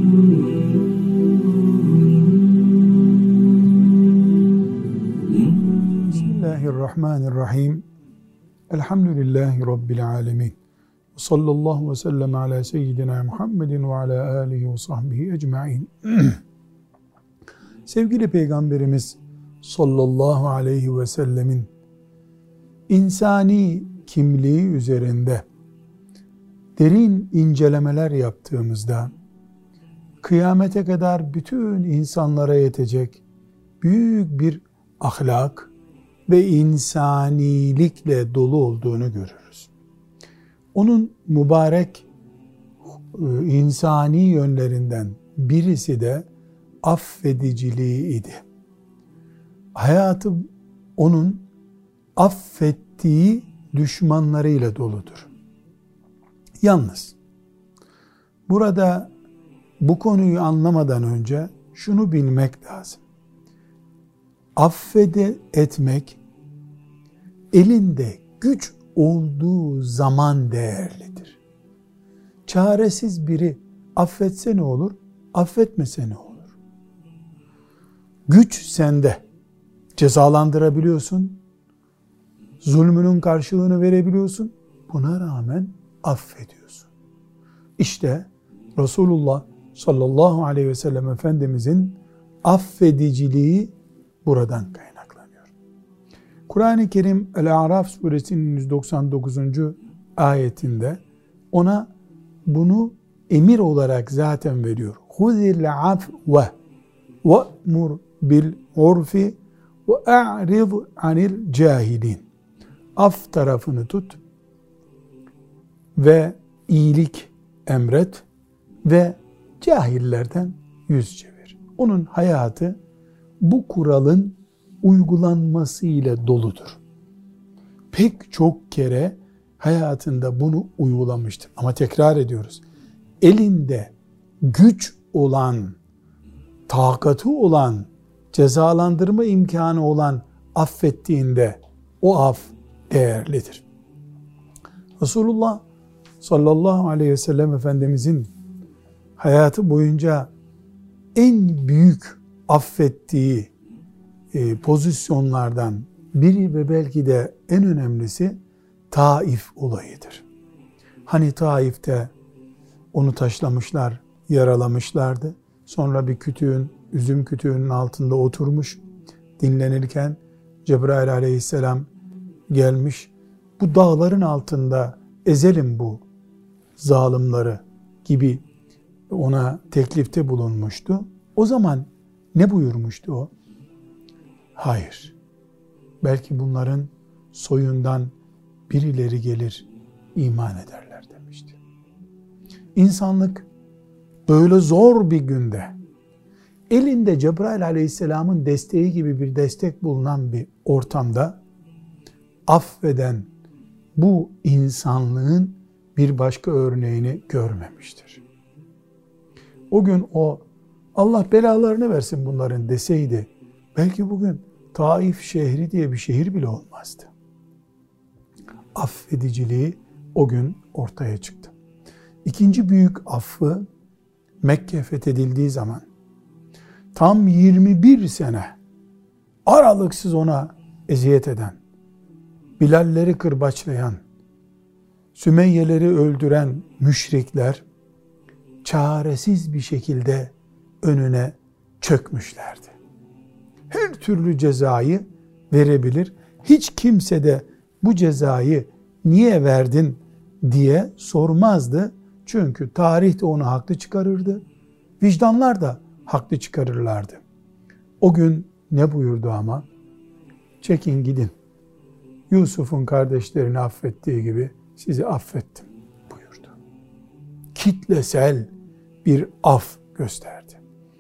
Bismillahirrahmanirrahim. Elhamdülillahi Rabbil alemin. Sallallahu ve sellem ala seyyidina Muhammedin ve ala alihi ve sahbihi ecma'in. Sevgili Peygamberimiz sallallahu aleyhi ve sellemin insani kimliği üzerinde derin incelemeler yaptığımızda kıyamete kadar bütün insanlara yetecek büyük bir ahlak ve insanilikle dolu olduğunu görürüz. Onun mübarek insani yönlerinden birisi de affediciliği idi. Hayatı onun affettiği düşmanlarıyla doludur. Yalnız burada bu konuyu anlamadan önce şunu bilmek lazım. Etmek elinde güç olduğu zaman değerlidir. Çaresiz biri affetse ne olur, affetmese ne olur? Güç sende. Cezalandırabiliyorsun, zulmünün karşılığını verebiliyorsun, buna rağmen affediyorsun. İşte Resulullah sallallahu aleyhi ve sellem Efendimizin affediciliği buradan kaynaklanıyor. Kur'an-ı Kerim El-A'raf suresinin 199. ayetinde ona bunu emir olarak zaten veriyor. Huzil afve ve'mur bil urfi ve a'rid anil cahilin. Af tarafını tut ve iyilik emret ve cahillerden yüz çevir. Onun hayatı bu kuralın uygulanmasıyla doludur. Pek çok kere hayatında bunu uygulamıştır. Ama tekrar ediyoruz. Elinde güç olan, takatı olan, cezalandırma imkanı olan affettiğinde o af değerlidir. Resulullah sallallahu aleyhi ve sellem Efendimizin hayatı boyunca en büyük affettiği pozisyonlardan biri ve belki de en önemlisi Taif olayıdır. Hani Taif'te onu taşlamışlar, yaralamışlardı. Sonra bir üzüm kütüğünün altında oturmuş, dinlenirken Cebrail aleyhisselam gelmiş. Bu dağların altında ezelim bu zalimleri gibi ona teklifte bulunmuştu. O zaman ne buyurmuştu o? Hayır. Belki bunların soyundan birileri gelir, iman ederler demişti. İnsanlık böyle zor bir günde elinde Cebrail aleyhisselamın desteği gibi bir destek bulunan bir ortamda affeden bu insanlığın bir başka örneğini görmemiştir. O gün o Allah belalarını versin bunların deseydi belki bugün Taif şehri diye bir şehir bile olmazdı. Affediciliği o gün ortaya çıktı. İkinci büyük affı Mekke fethedildiği zaman tam 21 sene aralıksız ona eziyet eden, Bilalleri kırbaçlayan, Sümeyyeleri öldüren müşrikler çaresiz bir şekilde önüne çökmüşlerdi. Her türlü cezayı verebilir. Hiç kimse de bu cezayı niye verdin diye sormazdı. Çünkü tarih de onu haklı çıkarırdı. Vicdanlar da haklı çıkarırlardı. O gün ne buyurdu ama? Çekin gidin. Yusuf'un kardeşlerini affettiği gibi sizi affettim buyurdu. Kitlesel bir af gösterdi.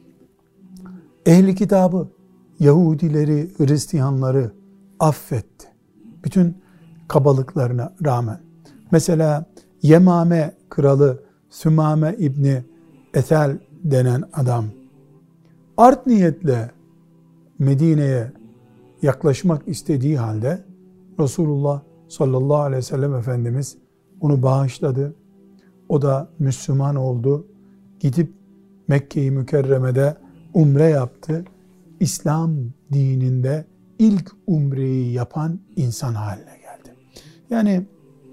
Ehli kitabı, Yahudileri, Hristiyanları affetti. Bütün kabalıklarına rağmen. Mesela Yemame kralı Sümame İbni Ethel denen adam art niyetle Medine'ye yaklaşmak istediği halde Resulullah sallallahu aleyhi ve sellem Efendimiz onu bağışladı. O da Müslüman oldu. Gidip Mekke-i Mükerreme'de umre yaptı. İslam dininde ilk umreyi yapan insan haline geldi. Yani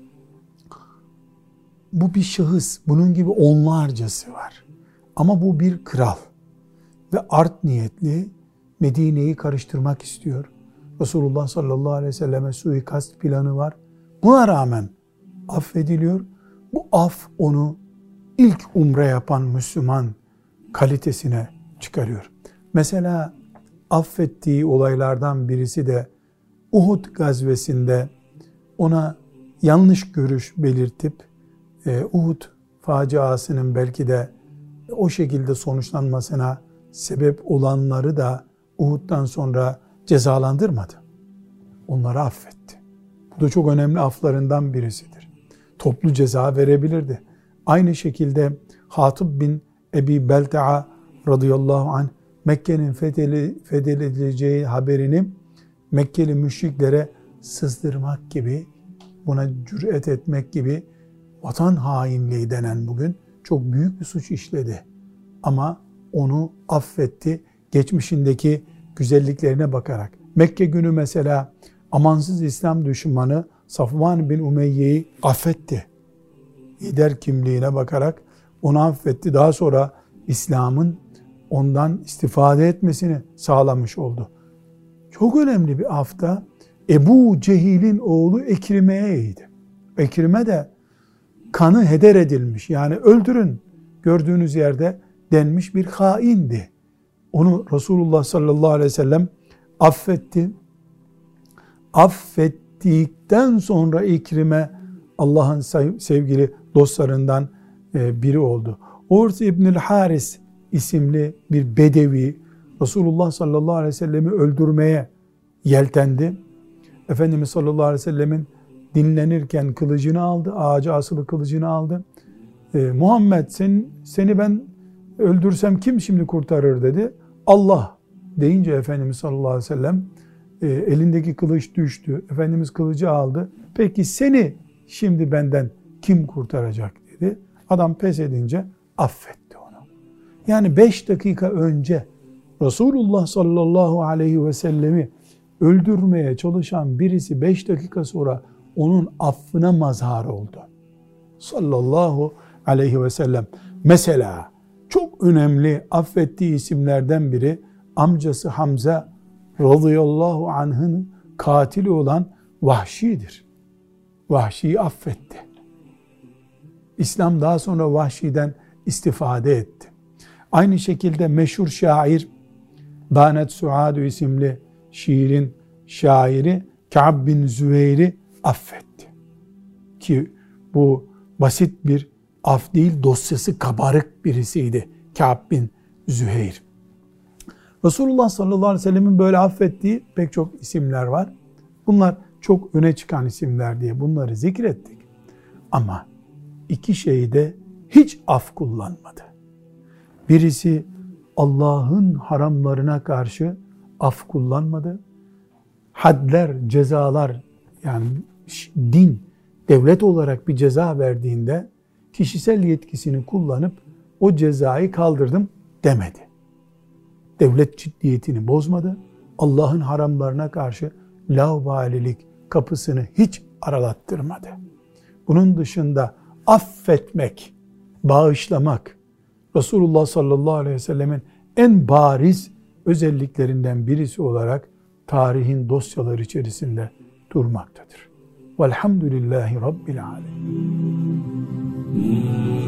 bu bir şahıs, bunun gibi onlarcası var. Ama bu bir kral ve art niyetli, Medine'yi karıştırmak istiyor. Resulullah sallallahu aleyhi ve selleme suikast planı var. Buna rağmen affediliyor. Bu af onu ilk umre yapan Müslüman kalitesine çıkarıyor. Mesela affettiği olaylardan birisi de Uhud gazvesinde ona yanlış görüş belirtip Uhud faciasının belki de o şekilde sonuçlanmasına sebep olanları da Uhud'dan sonra cezalandırmadı. Onları affetti. Bu da çok önemli aflarından birisidir. Toplu ceza verebilirdi. Aynı şekilde Hatib bin Ebi Belta'a radıyallahu anh Mekke'nin fethedileceği haberini Mekkeli müşriklere sızdırmak gibi, buna cüret etmek gibi vatan hainliği denen bugün çok büyük bir suç işledi. Ama onu affetti geçmişindeki güzelliklerine bakarak. Mekke günü mesela amansız İslam düşmanı Safvan bin Umeyye'yi affetti. Lider kimliğine bakarak onu affetti. Daha sonra İslam'ın ondan istifade etmesini sağlamış oldu. Çok önemli bir afta Ebu Cehil'in oğlu Ekrime'yeydi. Ekrime de kanı heder edilmiş, yani öldürün gördüğünüz yerde denmiş bir haindi. Onu Resulullah sallallahu aleyhi ve sellem affetti. Affettikten sonra İkrime Allah'ın sevgili dostlarından biri oldu. Urs İbnül Haris isimli bir bedevi Resulullah sallallahu aleyhi ve sellemi öldürmeye yeltendi. Efendimiz sallallahu aleyhi ve sellemin dinlenirken kılıcını aldı, ağaca asılı kılıcını aldı. Muhammed seni ben öldürsem kim şimdi kurtarır dedi. Allah deyince Efendimiz sallallahu aleyhi ve sellem elindeki kılıç düştü. Efendimiz kılıcı aldı. Peki seni şimdi benden kim kurtaracak dedi. Adam pes edince affetti onu. Yani 5 dakika önce Resulullah sallallahu aleyhi ve sellemi öldürmeye çalışan birisi 5 dakika sonra onun affına mazhar oldu. Sallallahu aleyhi ve sellem. Mesela çok önemli affettiği isimlerden biri amcası Hamza radıyallahu anh'ın katili olan Vahşi'dir. Vahşi'yi affetti. İslam daha sonra Vahşi'den istifade etti. Aynı şekilde meşhur şair Banet Suadu isimli şiirin şairi Ka'b bin Züheyr'i affetti. Ki bu basit bir af değil, dosyası kabarık birisiydi Ka'b bin Züheyr. Resulullah sallallahu aleyhi ve sellemin böyle affettiği pek çok isimler var. Bunlar çok öne çıkan isimler diye bunları zikrettik. Ama iki şeyde hiç af kullanmadı. Birisi Allah'ın haramlarına karşı af kullanmadı. Hadler, cezalar, yani din, devlet olarak bir ceza verdiğinde kişisel yetkisini kullanıp o cezayı kaldırdım demedi. Devlet ciddiyetini bozmadı. Allah'ın haramlarına karşı laubalilik kapısını hiç aralattırmadı. Bunun dışında affetmek, bağışlamak, Resulullah sallallahu aleyhi ve sellemin en bariz özelliklerinden birisi olarak tarihin dosyaları içerisinde durmaktadır. Velhamdülillahi Rabbil alemin.